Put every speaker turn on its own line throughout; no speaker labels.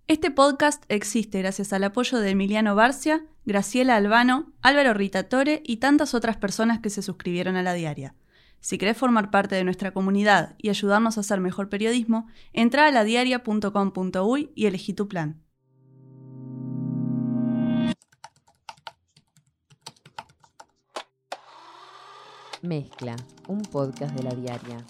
Este podcast existe gracias al apoyo de Emiliano Barcia, Graciela Albano, Álvaro Ritatore y tantas otras personas que se suscribieron a La Diaria. Si querés formar parte de nuestra comunidad y ayudarnos a hacer mejor periodismo, entra a ladiaria.com.uy y elegí tu plan.
Mezcla, un podcast de La Diaria.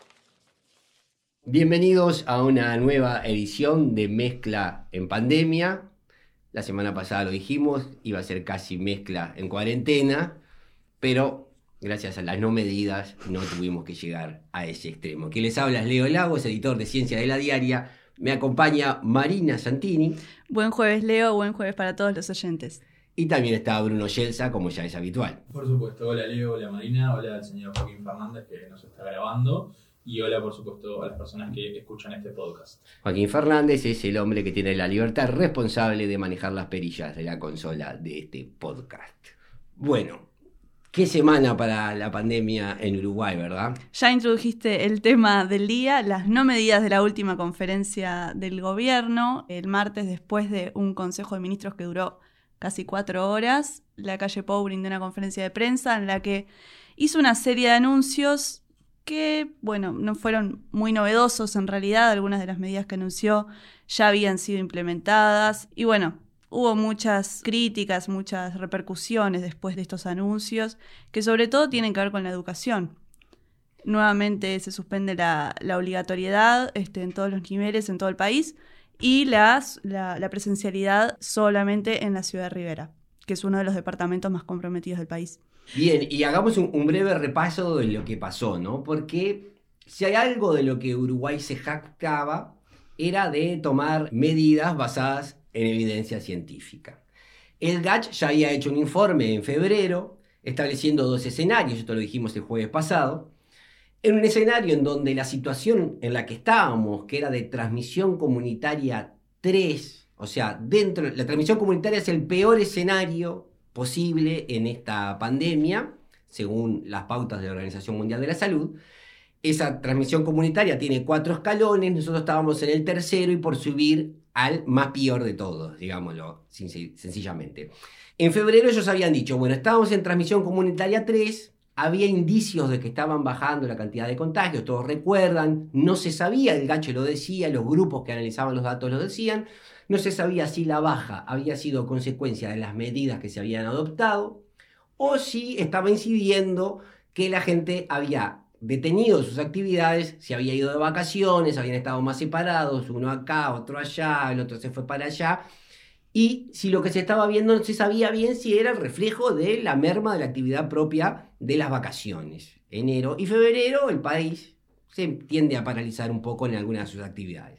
Bienvenidos a una nueva edición de Mezcla en Pandemia. La semana pasada lo dijimos, iba a ser casi mezcla en cuarentena, pero gracias a las no medidas no tuvimos que llegar a ese extremo. Quien les habla es Leo Lagos, editor de Ciencia de La Diaria. Me acompaña Marina Santini.
Buen jueves, Leo, buen jueves para todos los oyentes.
Y también está Bruno Yelsa, como ya es habitual.
Por supuesto, hola Leo, hola Marina, hola al señor Joaquín Fernández que nos está grabando y hola por supuesto a las personas que escuchan este podcast.
Joaquín Fernández es el hombre que tiene la libertad responsable de manejar las perillas de la consola de este podcast. Bueno, qué semana para la pandemia en Uruguay, ¿verdad?
Ya introdujiste el tema del día, las no medidas de la última conferencia del gobierno. El martes, después de un consejo de ministros que duró casi 4 horas, la calle Pou brindó una conferencia de prensa en la que hizo una serie de anuncios que, bueno, no fueron muy novedosos en realidad. Algunas de las medidas que anunció ya habían sido implementadas y, bueno, hubo muchas críticas, muchas repercusiones después de estos anuncios que sobre todo tienen que ver con la educación. Nuevamente se suspende la obligatoriedad en todos los niveles, en todo el país, y la presencialidad solamente en la ciudad de Rivera, que es uno de los departamentos más comprometidos del país.
Bien, y hagamos un breve repaso de lo que pasó, ¿no? Porque si hay algo de lo que Uruguay se jactaba, era de tomar medidas basadas en evidencia científica. El GACH ya había hecho un informe en febrero, estableciendo 2 escenarios, esto lo dijimos el jueves pasado. En un escenario en donde la situación en la que estábamos, que era de transmisión comunitaria 3, o sea, la transmisión comunitaria es el peor escenario posible en esta pandemia, según las pautas de la Organización Mundial de la Salud. Esa transmisión comunitaria tiene 4 escalones, nosotros estábamos en el tercero y por subir al más peor de todos, digámoslo sencillamente. En febrero ellos habían dicho, bueno, estábamos en transmisión comunitaria 3, había indicios de que estaban bajando la cantidad de contagios, todos recuerdan, no se sabía, el GACH lo decía, los grupos que analizaban los datos lo decían, no se sabía si la baja había sido consecuencia de las medidas que se habían adoptado o si estaba incidiendo que la gente había detenido sus actividades, se había ido de vacaciones, habían estado más separados, uno acá, otro allá, el otro se fue para allá, y si lo que se estaba viendo no se sabía bien si era el reflejo de la merma de la actividad propia de las vacaciones. Enero y febrero el país se tiende a paralizar un poco en algunas de sus actividades.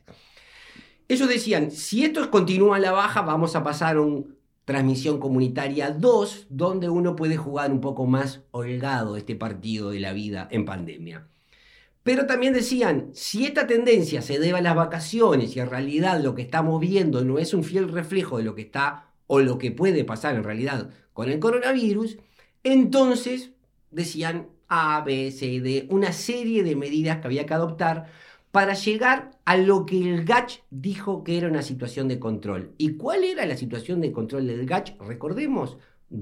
Ellos decían, si esto continúa a la baja, vamos a pasar a una transmisión comunitaria 2, donde uno puede jugar un poco más holgado este partido de la vida en pandemia. Pero también decían, si esta tendencia se debe a las vacaciones y en realidad lo que estamos viendo no es un fiel reflejo de lo que está o lo que puede pasar en realidad con el coronavirus, entonces decían A, B, C, D, una serie de medidas que había que adoptar para llegar a lo que el GACH dijo que era una situación de control. ¿Y cuál era la situación de control del GACH? Recordemos,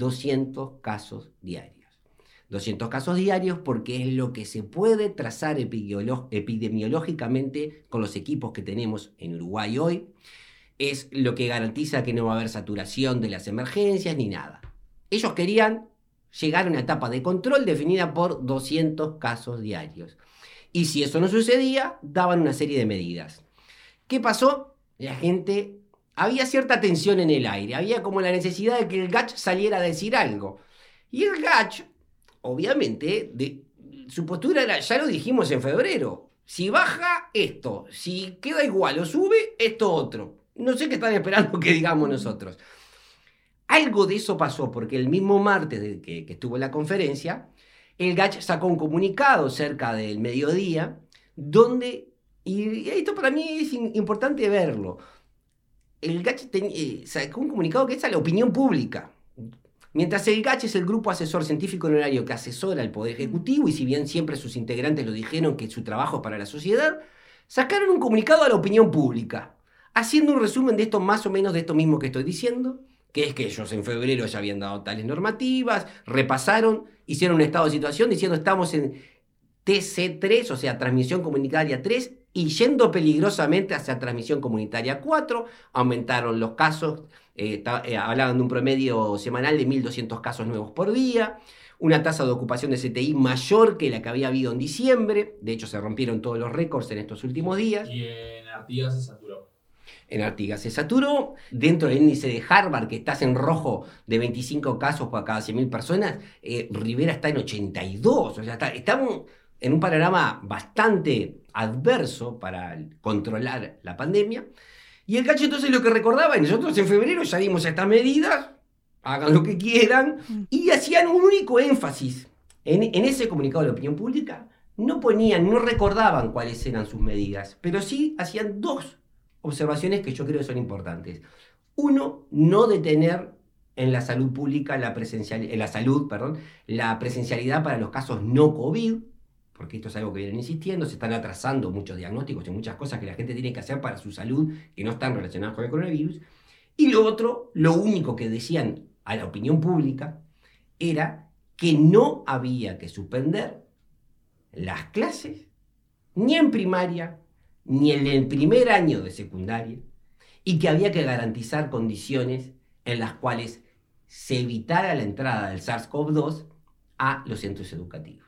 200 casos diarios. 200 casos diarios porque es lo que se puede trazar epidemiológicamente con los equipos que tenemos en Uruguay hoy. Es lo que garantiza que no va a haber saturación de las emergencias ni nada. Ellos querían llegar a una etapa de control definida por 200 casos diarios. Y si eso no sucedía, daban una serie de medidas. ¿Qué pasó? La gente, había cierta tensión en el aire, había como la necesidad de que el GACH saliera a decir algo. Y el GACH, obviamente, su postura era, ya lo dijimos en febrero, si baja esto, si queda igual o sube, esto otro. No sé qué están esperando que digamos nosotros. Algo de eso pasó, porque el mismo martes de que estuvo en la conferencia, el GACH sacó un comunicado cerca del mediodía, donde, y esto para mí es importante verlo, el GACH sacó un comunicado que es a la opinión pública. Mientras el GACH es el grupo asesor científico honorario que asesora al Poder Ejecutivo, y si bien siempre sus integrantes lo dijeron que su trabajo es para la sociedad, sacaron un comunicado a la opinión pública, haciendo un resumen de esto más o menos de esto mismo que estoy diciendo, que es que ellos en febrero ya habían dado tales normativas, repasaron, hicieron un estado de situación diciendo estamos en TC3, o sea, transmisión comunitaria 3, y yendo peligrosamente hacia transmisión comunitaria 4, aumentaron los casos, hablaban de un promedio semanal de 1.200 casos nuevos por día, una tasa de ocupación de CTI mayor que la que había habido en diciembre, de hecho se rompieron todos los récords en estos últimos días.
Y en Artigas se saturó.
En Artigas se saturó, dentro del índice de Harvard, que estás en rojo de 25 casos por cada 100.000 personas, Rivera está en 82, o sea, estamos en un panorama bastante adverso para controlar la pandemia. Y el Gacho entonces lo que recordaba, y nosotros en febrero ya dimos estas medidas, hagan lo que quieran, y hacían un único énfasis en ese comunicado de la opinión pública. No recordaban cuáles eran sus medidas, pero sí hacían dos observaciones que yo creo que son importantes. Uno, no detener en la salud pública la presencialidad para los casos no COVID, porque esto es algo que vienen insistiendo, se están atrasando muchos diagnósticos y muchas cosas que la gente tiene que hacer para su salud que no están relacionadas con el coronavirus. Y lo otro, lo único que decían a la opinión pública era que no había que suspender las clases ni en primaria ni en el primer año de secundaria, y que había que garantizar condiciones en las cuales se evitara la entrada del SARS-CoV-2 a los centros educativos.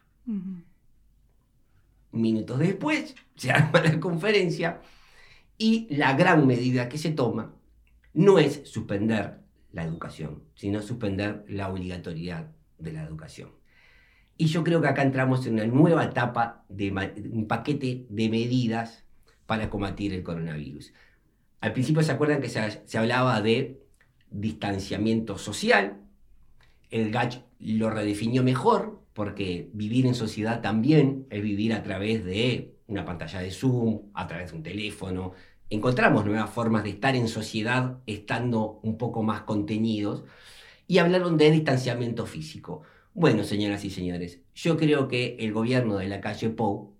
Minutos después se arma la conferencia y la gran medida que se toma no es suspender la educación, sino suspender la obligatoriedad de la educación. Y yo creo que acá entramos en una nueva etapa de un paquete de medidas para combatir el coronavirus. Al principio se acuerdan que se hablaba de distanciamiento social. El GACH lo redefinió mejor, porque vivir en sociedad también es vivir a través de una pantalla de Zoom, a través de un teléfono. Encontramos nuevas formas de estar en sociedad estando un poco más contenidos, y hablaron de distanciamiento físico. Bueno, señoras y señores, yo creo que el gobierno de la calle Pou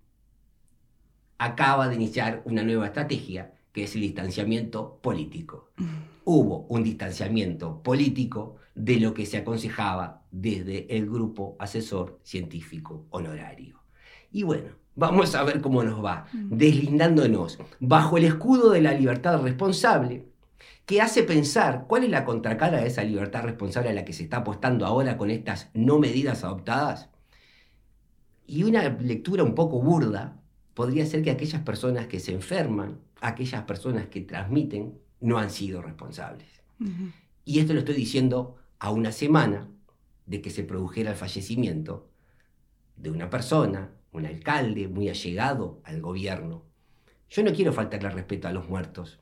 acaba de iniciar una nueva estrategia, que es el distanciamiento político. Hubo un distanciamiento político de lo que se aconsejaba desde el Grupo Asesor Científico Honorario. Y bueno, vamos a ver cómo nos va, deslindándonos bajo el escudo de la libertad responsable, que hace pensar cuál es la contracara de esa libertad responsable a la que se está apostando ahora con estas no medidas adoptadas. Y una lectura un poco burda podría ser que aquellas personas que se enferman, aquellas personas que transmiten, no han sido responsables. Y esto lo estoy diciendo a una semana de que se produjera el fallecimiento de una persona, un alcalde muy allegado al gobierno. Yo no quiero faltarle respeto a los muertos,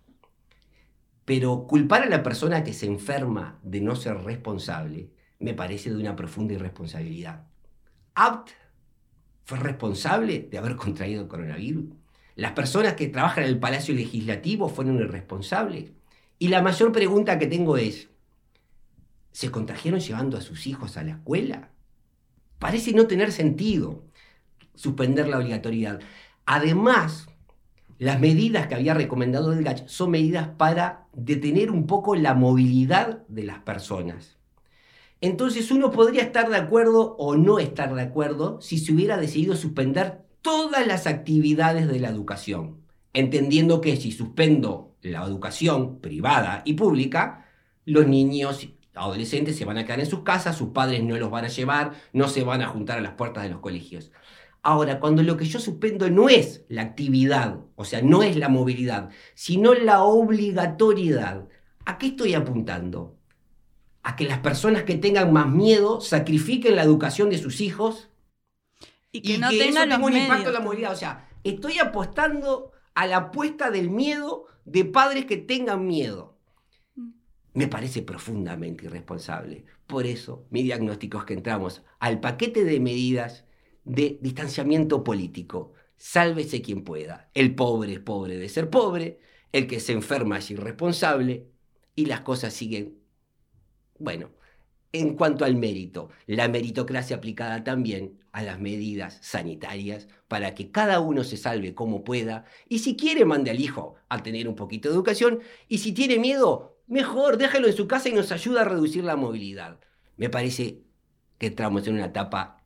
pero culpar a la persona que se enferma de no ser responsable me parece de una profunda irresponsabilidad. Abt fue responsable de haber contraído el coronavirus. Las personas que trabajan en el Palacio Legislativo fueron irresponsables. Y la mayor pregunta que tengo es, ¿se contagiaron llevando a sus hijos a la escuela? Parece no tener sentido suspender la obligatoriedad. Además, las medidas que había recomendado el GACH son medidas para detener un poco la movilidad de las personas. Entonces uno podría estar de acuerdo o no estar de acuerdo si se hubiera decidido suspender todas las actividades de la educación, entendiendo que si suspendo la educación privada y pública, los niños adolescentes se van a quedar en sus casas, sus padres no los van a llevar, no se van a juntar a las puertas de los colegios. Ahora, cuando lo que yo suspendo no es la actividad, o sea, no es la movilidad, sino la obligatoriedad, ¿a qué estoy apuntando? A que las personas que tengan más miedo sacrifiquen la educación de sus hijos
y que no tengan
eso tenga un
medios.
impacto en la movilidad. O sea, estoy apostando a la apuesta del miedo de padres que tengan miedo. Me parece profundamente irresponsable. Por eso, mi diagnóstico es que entramos al paquete de medidas de distanciamiento político. Sálvese quien pueda. El pobre es pobre de ser pobre, el que se enferma es irresponsable, y las cosas siguen. Bueno, en cuanto al mérito, la meritocracia aplicada también a las medidas sanitarias para que cada uno se salve como pueda, y si quiere mande al hijo a tener un poquito de educación, y si tiene miedo, mejor, déjalo en su casa y nos ayuda a reducir la movilidad. Me parece que entramos en una etapa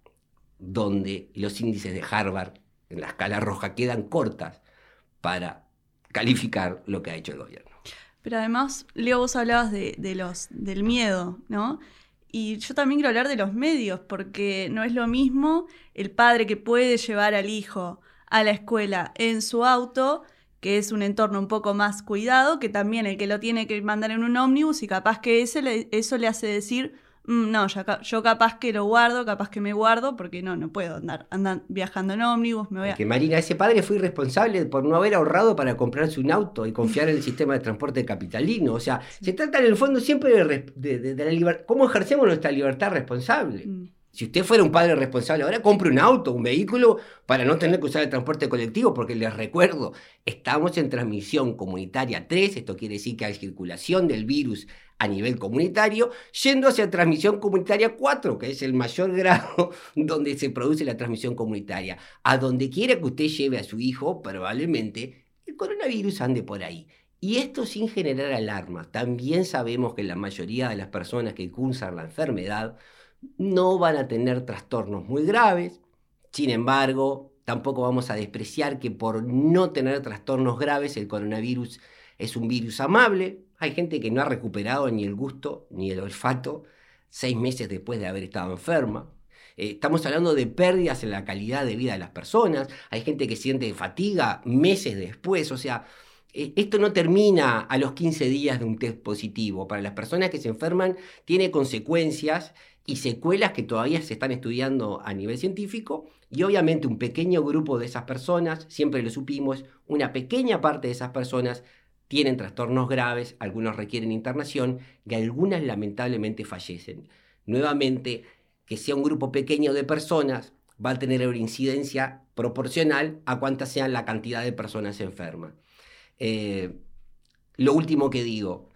donde los índices de Harvard en la escala roja quedan cortas para calificar lo que ha hecho el gobierno.
Pero además, Leo, vos hablabas del miedo, ¿no? Y yo también quiero hablar de los medios, porque no es lo mismo el padre que puede llevar al hijo a la escuela en su auto, que es un entorno un poco más cuidado, que también el que lo tiene que mandar en un ómnibus, y capaz que eso le hace decir, no, yo capaz que lo guardo, capaz que me guardo, porque no puedo andar viajando en ómnibus.
Que Marina, ese padre fue irresponsable por no haber ahorrado para comprarse un auto y confiar en el sistema de transporte capitalino. O sea, se trata en el fondo siempre de la libertad. ¿Cómo ejercemos nuestra libertad responsable? Si usted fuera un padre responsable, ahora compre un auto, un vehículo, para no tener que usar el transporte colectivo, porque les recuerdo, estamos en transmisión comunitaria 3, esto quiere decir que hay circulación del virus a nivel comunitario, yendo hacia transmisión comunitaria 4, que es el mayor grado donde se produce la transmisión comunitaria. A donde quiera que usted lleve a su hijo, probablemente el coronavirus ande por ahí. Y esto sin generar alarma. También sabemos que la mayoría de las personas que cursan la enfermedad no van a tener trastornos muy graves. Sin embargo, tampoco vamos a despreciar que por no tener trastornos graves el coronavirus es un virus amable. Hay gente que no ha recuperado ni el gusto ni el olfato 6 meses después de haber estado enferma. Estamos hablando de pérdidas en la calidad de vida de las personas. Hay gente que siente fatiga meses después. O sea, esto no termina a los 15 días de un test positivo. Para las personas que se enferman tiene consecuencias y secuelas que todavía se están estudiando a nivel científico, y obviamente un pequeño grupo de esas personas, siempre lo supimos, una pequeña parte de esas personas tienen trastornos graves, algunos requieren internación y algunas lamentablemente fallecen. Nuevamente, que sea un grupo pequeño de personas va a tener una incidencia proporcional a cuánta sea la cantidad de personas enfermas. Lo último que digo,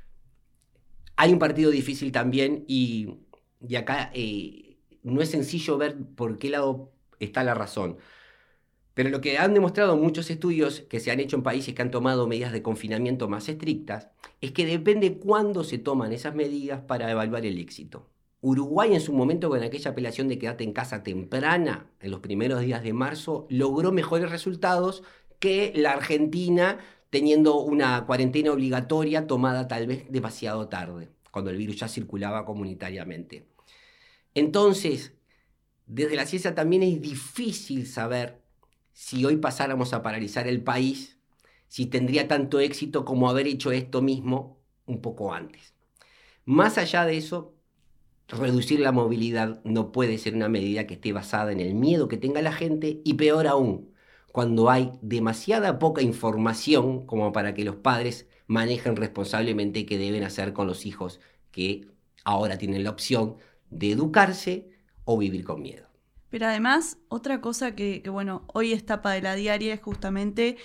hay un partido difícil también y acá no es sencillo ver por qué lado está la razón. Pero lo que han demostrado muchos estudios que se han hecho en países que han tomado medidas de confinamiento más estrictas es que depende cuándo se toman esas medidas para evaluar el éxito. Uruguay en su momento, con aquella apelación de quédate en casa temprana, en los primeros días de marzo, logró mejores resultados que la Argentina teniendo una cuarentena obligatoria tomada tal vez demasiado tarde, cuando el virus ya circulaba comunitariamente. Entonces, desde la ciencia también es difícil saber si hoy pasáramos a paralizar el país, si tendría tanto éxito como haber hecho esto mismo un poco antes. Más allá de eso, reducir la movilidad no puede ser una medida que esté basada en el miedo que tenga la gente, y peor aún, cuando hay demasiada poca información como para que los padres manejen responsablemente qué deben hacer con los hijos que ahora tienen la opción de educarse o vivir con miedo.
Pero además, otra cosa que bueno, hoy es tapa de la diaria justamente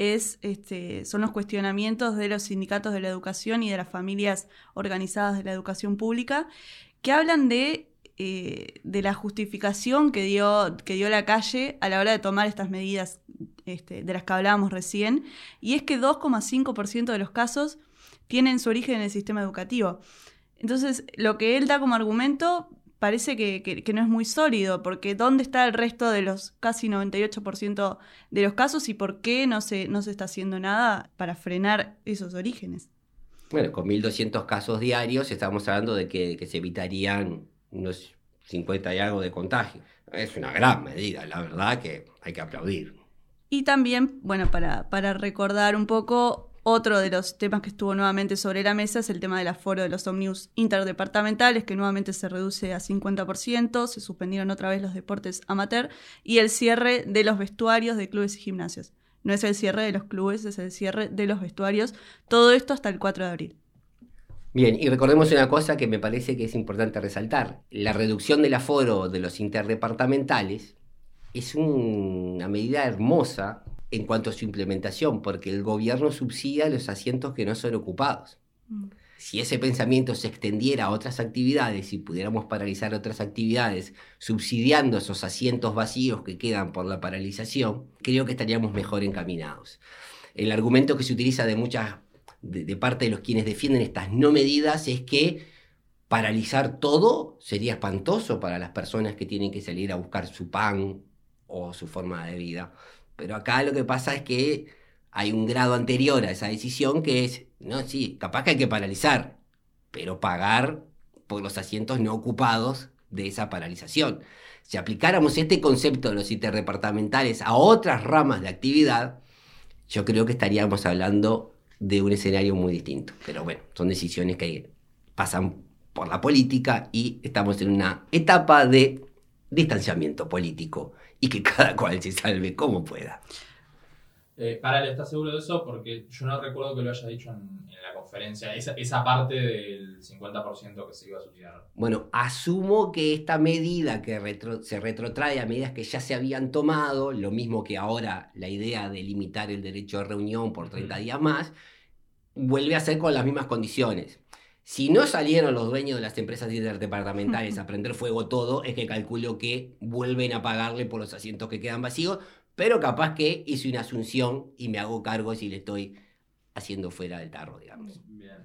son los cuestionamientos de los sindicatos de la educación y de las familias organizadas de la educación pública, que hablan de la justificación que dio la calle a la hora de tomar estas medidas de las que hablábamos recién, y es que 2,5% de los casos tienen su origen en el sistema educativo. Entonces, lo que él da como argumento parece que no es muy sólido, porque ¿dónde está el resto de los casi 98% de los casos y por qué no se está haciendo nada para frenar esos orígenes?
Bueno, con 1.200 casos diarios estamos hablando de que se evitarían unos 50 y algo de contagio. Es una gran medida, la verdad que hay que aplaudir.
Y también, bueno, para recordar un poco, otro de los temas que estuvo nuevamente sobre la mesa es el tema del aforo de los ómnibus interdepartamentales, que nuevamente se reduce a 50%, se suspendieron otra vez los deportes amateur, y el cierre de los vestuarios de clubes y gimnasios. No es el cierre de los clubes, es el cierre de los vestuarios. Todo esto hasta el 4 de abril.
Bien, y recordemos una cosa que me parece que es importante resaltar. La reducción del aforo de los interdepartamentales es una medida hermosa en cuanto a su implementación, porque el gobierno subsidia los asientos que no son ocupados. si ese pensamiento se extendiera a otras actividades y pudiéramos paralizar otras actividades, subsidiando esos asientos vacíos que quedan por la paralización, creo que estaríamos mejor encaminados. El argumento que se utiliza de parte de los quienes defienden estas no medidas es que paralizar todo sería espantoso para las personas que tienen que salir a buscar su pan o su forma de vida. Pero acá lo que pasa es que hay un grado anterior a esa decisión que es, no, sí, capaz que hay que paralizar, pero pagar por los asientos no ocupados de esa paralización. Si aplicáramos este concepto de los interdepartamentales a otras ramas de actividad, yo creo que estaríamos hablando de un escenario muy distinto. Pero bueno, son decisiones que pasan por la política y estamos en una etapa de distanciamiento político y que cada cual se salve como pueda.
Parale, ¿estás seguro de eso? Porque yo no recuerdo que lo haya dicho en la conferencia, esa parte del 50% que se iba a subsidiar.
Bueno, asumo que esta medida que se retrotrae a medidas que ya se habían tomado, lo mismo que ahora la idea de limitar el derecho de reunión por 30 días más, vuelve a ser con las mismas condiciones. Si no salieron los dueños de las empresas interdepartamentales a prender fuego todo, es que calculo que vuelven a pagarle por los asientos que quedan vacíos, pero capaz que hice una asunción y me hago cargo si le estoy haciendo fuera del tarro, digamos.
Bien.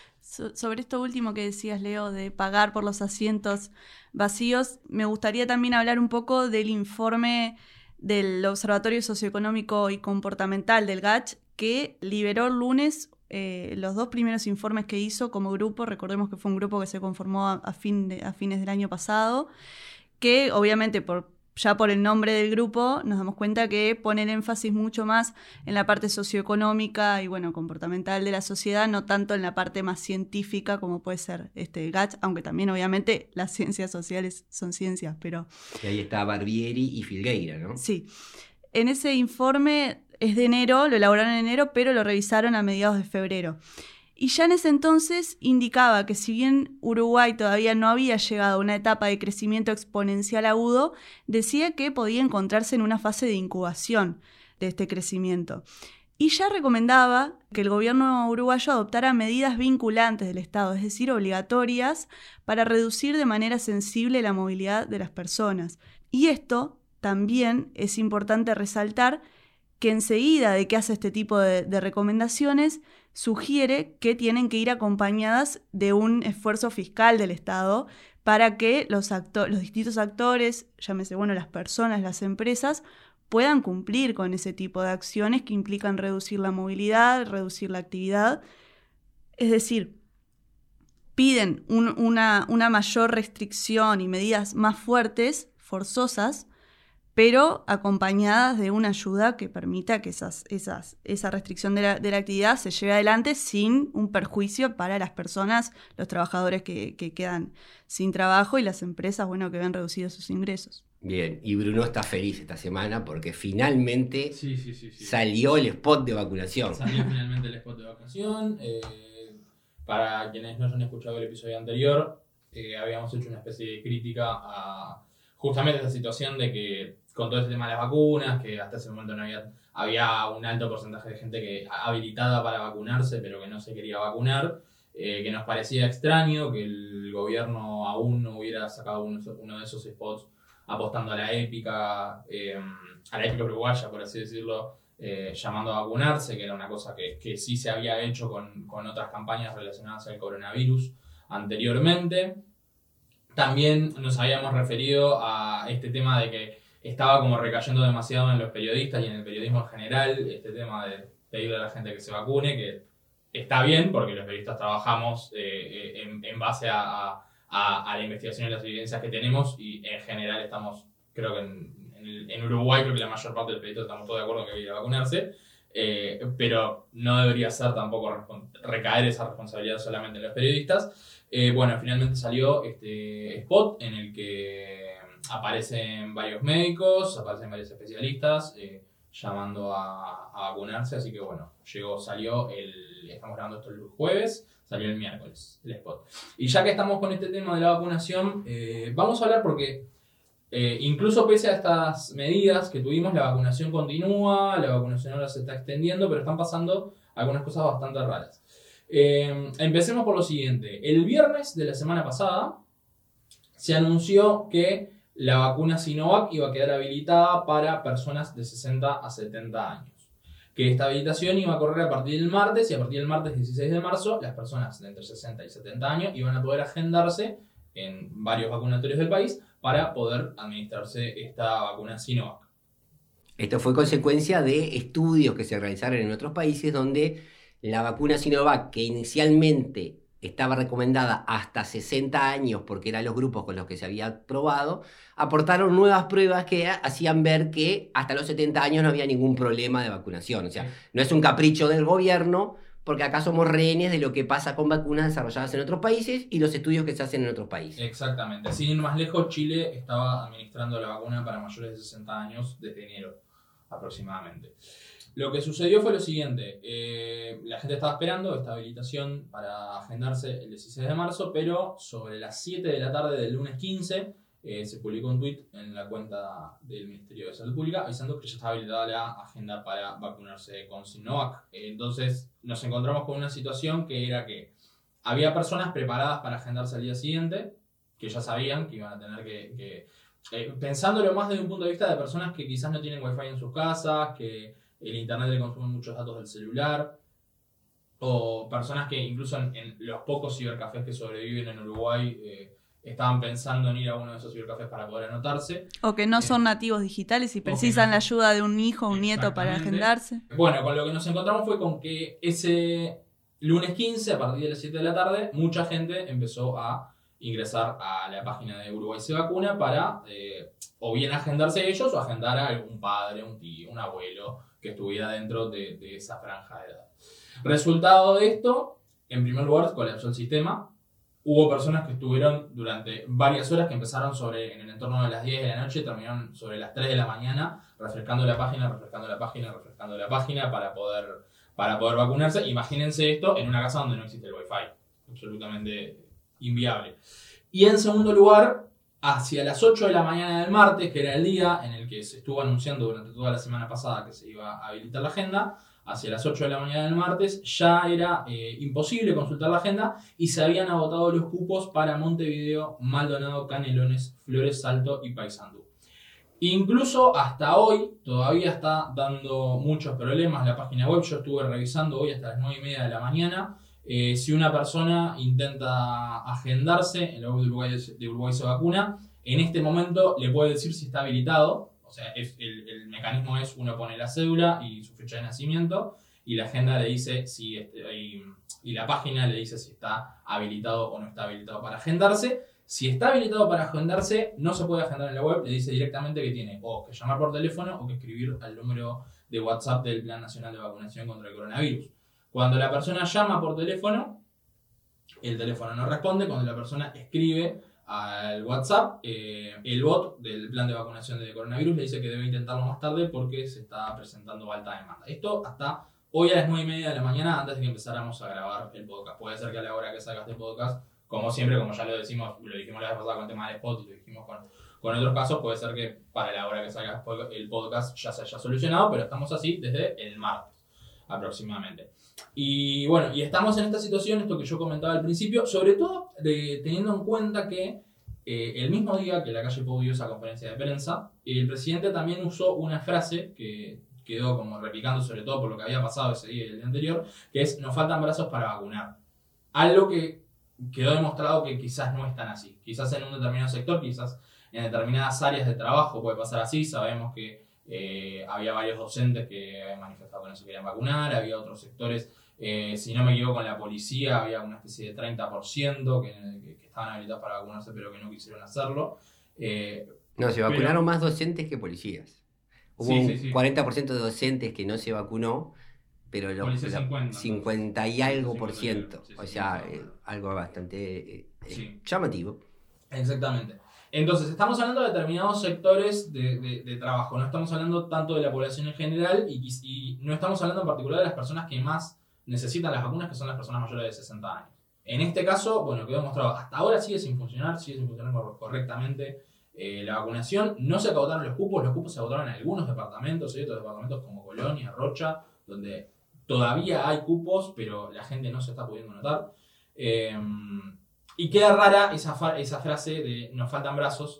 Sobre esto último que decías, Leo, de pagar por los asientos vacíos, me gustaría también hablar un poco del informe del Observatorio Socioeconómico y Comportamental del GACH, que liberó el lunes los 2 primeros informes que hizo como grupo. Recordemos que fue un grupo que se conformó a fines del año pasado, que obviamente ya por el nombre del grupo nos damos cuenta que pone el énfasis mucho más en la parte socioeconómica y comportamental de la sociedad, no tanto en la parte más científica como puede ser GACH, aunque también obviamente las ciencias sociales son ciencias, pero...
Y ahí está Barbieri y Filgueira, ¿no?
Sí. En ese informe es de enero, lo elaboraron en enero, pero lo revisaron a mediados de febrero. Y ya en ese entonces indicaba que si bien Uruguay todavía no había llegado a una etapa de crecimiento exponencial agudo, decía que podía encontrarse en una fase de incubación de este crecimiento. Y ya recomendaba que el gobierno uruguayo adoptara medidas vinculantes del Estado, es decir, obligatorias, para reducir de manera sensible la movilidad de las personas. Y esto también es importante resaltar que enseguida de que hace este tipo de recomendaciones, sugiere que tienen que ir acompañadas de un esfuerzo fiscal del Estado para que los distintos actores, llámese las personas, las empresas, puedan cumplir con ese tipo de acciones que implican reducir la movilidad, reducir la actividad. Es decir, piden una mayor restricción y medidas más fuertes, forzosas, pero acompañadas de una ayuda que permita que esa restricción de la actividad se lleve adelante sin un perjuicio para las personas, los trabajadores que quedan sin trabajo y las empresas, que ven reducidos sus ingresos.
Bien, y Bruno está feliz esta semana porque finalmente salió el spot de vacunación.
Salió finalmente el spot de vacunación. Para quienes no hayan escuchado el episodio anterior, habíamos hecho una especie de crítica a justamente esa situación de que con todo este tema de las vacunas, que hasta ese momento no había un alto porcentaje de gente que habilitada para vacunarse, pero que no se quería vacunar, que nos parecía extraño que el gobierno aún no hubiera sacado uno de esos spots apostando a la épica uruguaya, por así decirlo, llamando a vacunarse, que era una cosa que sí se había hecho con otras campañas relacionadas al coronavirus anteriormente. También nos habíamos referido a este tema de que estaba como recayendo demasiado en los periodistas y en el periodismo en general, este tema de pedirle a la gente que se vacune, que está bien porque los periodistas trabajamos en base a la investigación y las evidencias que tenemos, y en general estamos, creo que en Uruguay, creo que la mayor parte de los periodistas estamos todos de acuerdo en que hay que ir a vacunarse, pero no debería ser tampoco recaer esa responsabilidad solamente en los periodistas. Finalmente salió este spot en el que aparecen varios médicos, aparecen varios especialistas llamando a vacunarse, así que estamos grabando esto el jueves, salió el miércoles el spot. Y ya que estamos con este tema de la vacunación, vamos a hablar porque incluso pese a estas medidas que tuvimos, la vacunación continúa, la vacunación ahora se está extendiendo, pero están pasando algunas cosas bastante raras. Empecemos por lo siguiente. El viernes de la semana pasada se anunció que la vacuna Sinovac iba a quedar habilitada para personas de 60 a 70 años. Que esta habilitación iba a correr a partir del martes, y a partir del martes 16 de marzo, las personas de entre 60 y 70 años iban a poder agendarse en varios vacunatorios del país para poder administrarse esta vacuna Sinovac.
Esto fue consecuencia de estudios que se realizaron en otros países donde la vacuna Sinovac, que inicialmente estaba recomendada hasta 60 años porque eran los grupos con los que se había probado, aportaron nuevas pruebas que hacían ver que hasta los 70 años no había ningún problema de vacunación. O sea, no es un capricho del gobierno, porque acá somos rehenes de lo que pasa con vacunas desarrolladas en otros países y los estudios que se hacen en otros países.
Exactamente. Sin ir más lejos, Chile estaba administrando la vacuna para mayores de 60 años desde enero aproximadamente. Lo que sucedió fue lo siguiente, la gente estaba esperando esta habilitación para agendarse el 16 de marzo, pero sobre las 7 de la tarde del lunes 15 se publicó un tuit en la cuenta del Ministerio de Salud Pública avisando que ya estaba habilitada la agenda para vacunarse con Sinovac. Entonces nos encontramos con una situación que era que había personas preparadas para agendarse al día siguiente, que ya sabían que iban a tener que pensándolo más desde un punto de vista de personas que quizás no tienen wifi en sus casas, que el internet le consume muchos datos del celular, o personas que incluso en los pocos cibercafés que sobreviven en Uruguay estaban pensando en ir a uno de esos cibercafés para poder anotarse.
O que no son nativos digitales y precisan la ayuda de un hijo o un nieto para agendarse.
Bueno, con lo que nos encontramos fue con que ese lunes 15, a partir de las 7 de la tarde, mucha gente empezó a ingresar a la página de Uruguay se vacuna para o bien agendarse ellos o agendar a algún padre, un tío, un abuelo que estuviera dentro de esa franja de edad. Resultado de esto, en primer lugar, colapsó el sistema. Hubo personas que estuvieron durante varias horas, que empezaron en el entorno de las 10 de la noche y terminaron sobre las 3 de la mañana, refrescando la página para poder vacunarse. Imagínense esto en una casa donde no existe el wifi. Absolutamente inviable. Y en segundo lugar, hacia las 8 de la mañana del martes, que era el día en el que se estuvo anunciando durante toda la semana pasada que se iba a habilitar la agenda, hacia las 8 de la mañana del martes ya era imposible consultar la agenda y se habían agotado los cupos para Montevideo, Maldonado, Canelones, Flores, Salto y Paysandú. Incluso hasta hoy todavía está dando muchos problemas la página web. Yo estuve revisando hoy hasta las 9:30 de la mañana. Si una persona intenta agendarse en la web de Uruguay se vacuna, en este momento le puede decir si está habilitado. O sea, el mecanismo es: uno pone la cédula y su fecha de nacimiento, y la agenda le dice y la página le dice si está habilitado o no está habilitado para agendarse. Si está habilitado para agendarse, no se puede agendar en la web, le dice directamente que tiene o que llamar por teléfono o que escribir al número de WhatsApp del Plan Nacional de Vacunación contra el Coronavirus. Cuando la persona llama por teléfono, el teléfono no responde. Cuando la persona escribe al WhatsApp, el bot del plan de vacunación de coronavirus le dice que debe intentarlo más tarde porque se está presentando alta demanda. Esto hasta hoy a las 9:30 de la mañana, antes de que empezáramos a grabar el podcast. Puede ser que a la hora que salga este podcast, como siempre, como ya lo dijimos la vez pasada con el tema del spot y lo dijimos con otros casos, puede ser que para la hora que salga el podcast ya se haya solucionado, pero estamos así desde el martes aproximadamente. Y bueno, y estamos en esta situación, esto que yo comentaba al principio, sobre todo teniendo en cuenta que el mismo día que la calle Pou dio esa conferencia de prensa, el presidente también usó una frase que quedó como replicando, sobre todo por lo que había pasado ese día y el día anterior, que es: nos faltan brazos para vacunar. Algo que quedó demostrado que quizás no es tan así. Quizás en un determinado sector, quizás en determinadas áreas de trabajo puede pasar así. Sabemos que había varios docentes que habían manifestado que no se querían vacunar, había otros sectores, si no me equivoco, en la policía había una especie de 30% que estaban habilitados para vacunarse pero que no quisieron hacerlo.
No, se vacunaron más docentes que policías. Hubo un 40% de docentes que no se vacunó, pero 50 y algo por ciento. O sea, algo bastante llamativo.
Exactamente. Entonces, estamos hablando de determinados sectores de trabajo, no estamos hablando tanto de la población en general y no estamos hablando en particular de las personas que más necesitan las vacunas, que son las personas mayores de 60 años. En este caso, bueno, quedó demostrado, hasta ahora sigue sin funcionar correctamente la vacunación. No se agotaron los cupos se agotaron en algunos departamentos, hay otros departamentos como Colonia, Rocha, donde todavía hay cupos, pero la gente no se está pudiendo anotar. Y queda rara esa frase de nos faltan brazos,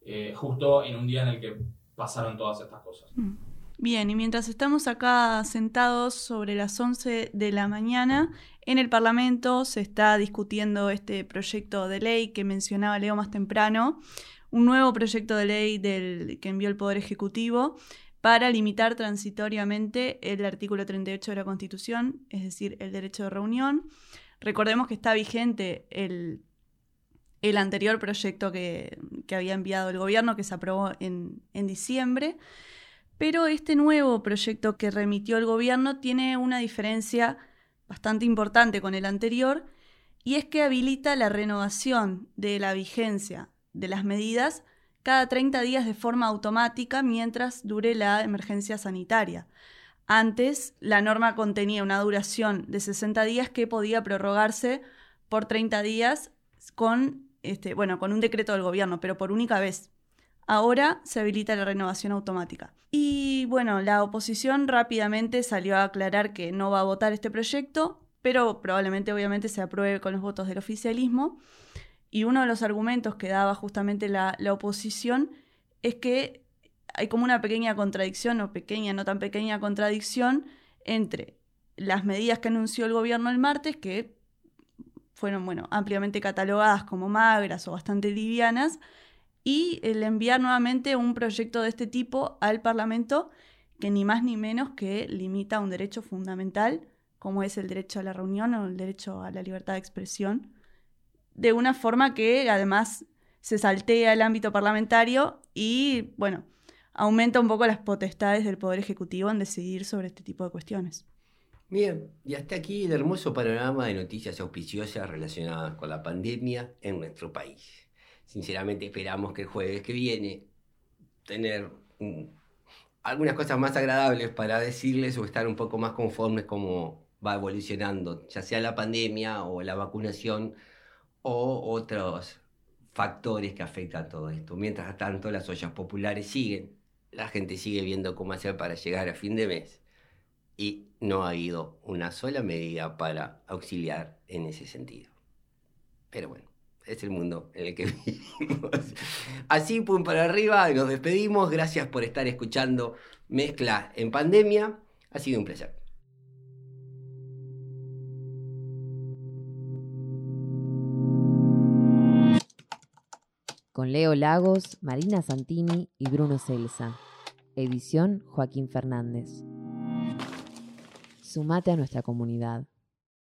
justo en un día en el que pasaron todas estas cosas.
Bien, y mientras estamos acá sentados sobre las 11 de la mañana, en el Parlamento se está discutiendo este proyecto de ley que mencionaba Leo más temprano, un nuevo proyecto de ley que envió el Poder Ejecutivo para limitar transitoriamente el artículo 38 de la Constitución, es decir, el derecho de reunión. Recordemos que está vigente el anterior proyecto que había enviado el gobierno, que se aprobó en diciembre, pero este nuevo proyecto que remitió el gobierno tiene una diferencia bastante importante con el anterior, y es que habilita la renovación de la vigencia de las medidas cada 30 días de forma automática mientras dure la emergencia sanitaria. Antes, la norma contenía una duración de 60 días que podía prorrogarse por 30 días con un decreto del gobierno, pero por única vez. Ahora se habilita la renovación automática. Y bueno, la oposición rápidamente salió a aclarar que no va a votar este proyecto, pero probablemente, obviamente, se apruebe con los votos del oficialismo. Y uno de los argumentos que daba justamente la oposición es que hay como una pequeña contradicción, o pequeña, no tan pequeña contradicción, entre las medidas que anunció el gobierno el martes, que fueron ampliamente catalogadas como magras o bastante livianas, y el enviar nuevamente un proyecto de este tipo al Parlamento que ni más ni menos que limita un derecho fundamental, como es el derecho a la reunión o el derecho a la libertad de expresión, de una forma que además se saltea el ámbito parlamentario y, aumenta un poco las potestades del Poder Ejecutivo en decidir sobre este tipo de cuestiones.
Bien, y hasta aquí el hermoso panorama de noticias auspiciosas relacionadas con la pandemia en nuestro país. Sinceramente esperamos que el jueves que viene tener algunas cosas más agradables para decirles o estar un poco más conformes cómo va evolucionando, ya sea la pandemia o la vacunación o otros factores que afectan a todo esto. Mientras tanto, las ollas populares siguen, la gente sigue viendo cómo hacer para llegar a fin de mes y no ha habido una sola medida para auxiliar en ese sentido. Pero bueno, es el mundo en el que vivimos. Así, pum para arriba, nos despedimos. Gracias por estar escuchando Mezcla en Pandemia. Ha sido un placer.
Con Leo Lagos, Marina Santini y Bruno Celsa. Edición Joaquín Fernández. Sumate a nuestra comunidad.